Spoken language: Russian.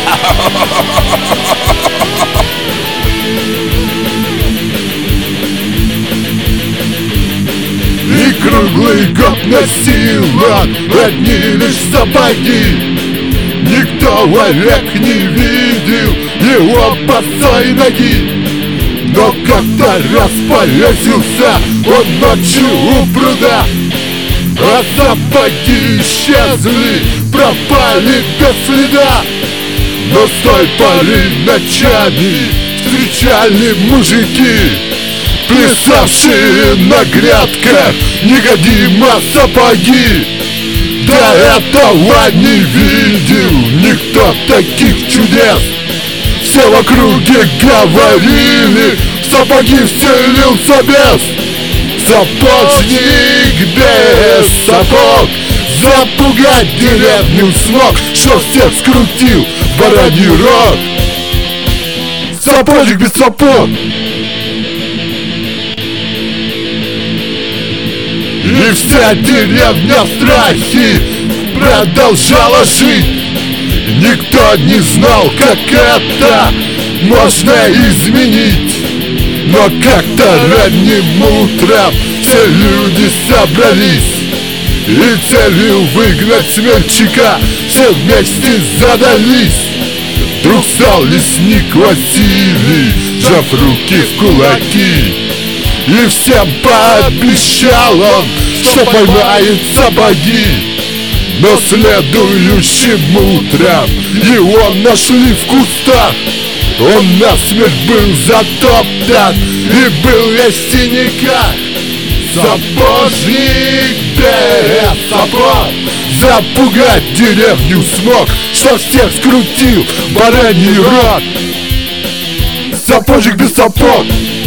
И круглый год носила одни лишь сапоги. Никто вовек не видел его босой ноги. Но как-то раз повесился он ночью у пруда, а сапоги исчезли, пропали без следа. Но с той поры ночами встречали мужики, плясавшие на грядках неgodимо сапоги. До этого не видел никто таких чудес. Все в округе говорили, в сапоги вселился бес. Сапожник без сапог запугать деревню смог, что всех скрутил в бараний рог. Сапожник без сапог. И вся деревня в страхе продолжала жить. Никто не знал, как это можно изменить. Но как-то ранним утром все люди собрались и целью выгнать смельчака все вместе задались. Вдруг стал лесник Василий, сжав руки в кулаки, и всем пообещал он, что поймает сапоги. Но следующим утром его нашли в кустах. Он насмерть был затоптан и был весь в синяках. Сапожник без сапог запугать деревню смог, что всех скрутил бараний рог. Сапожник без сапог.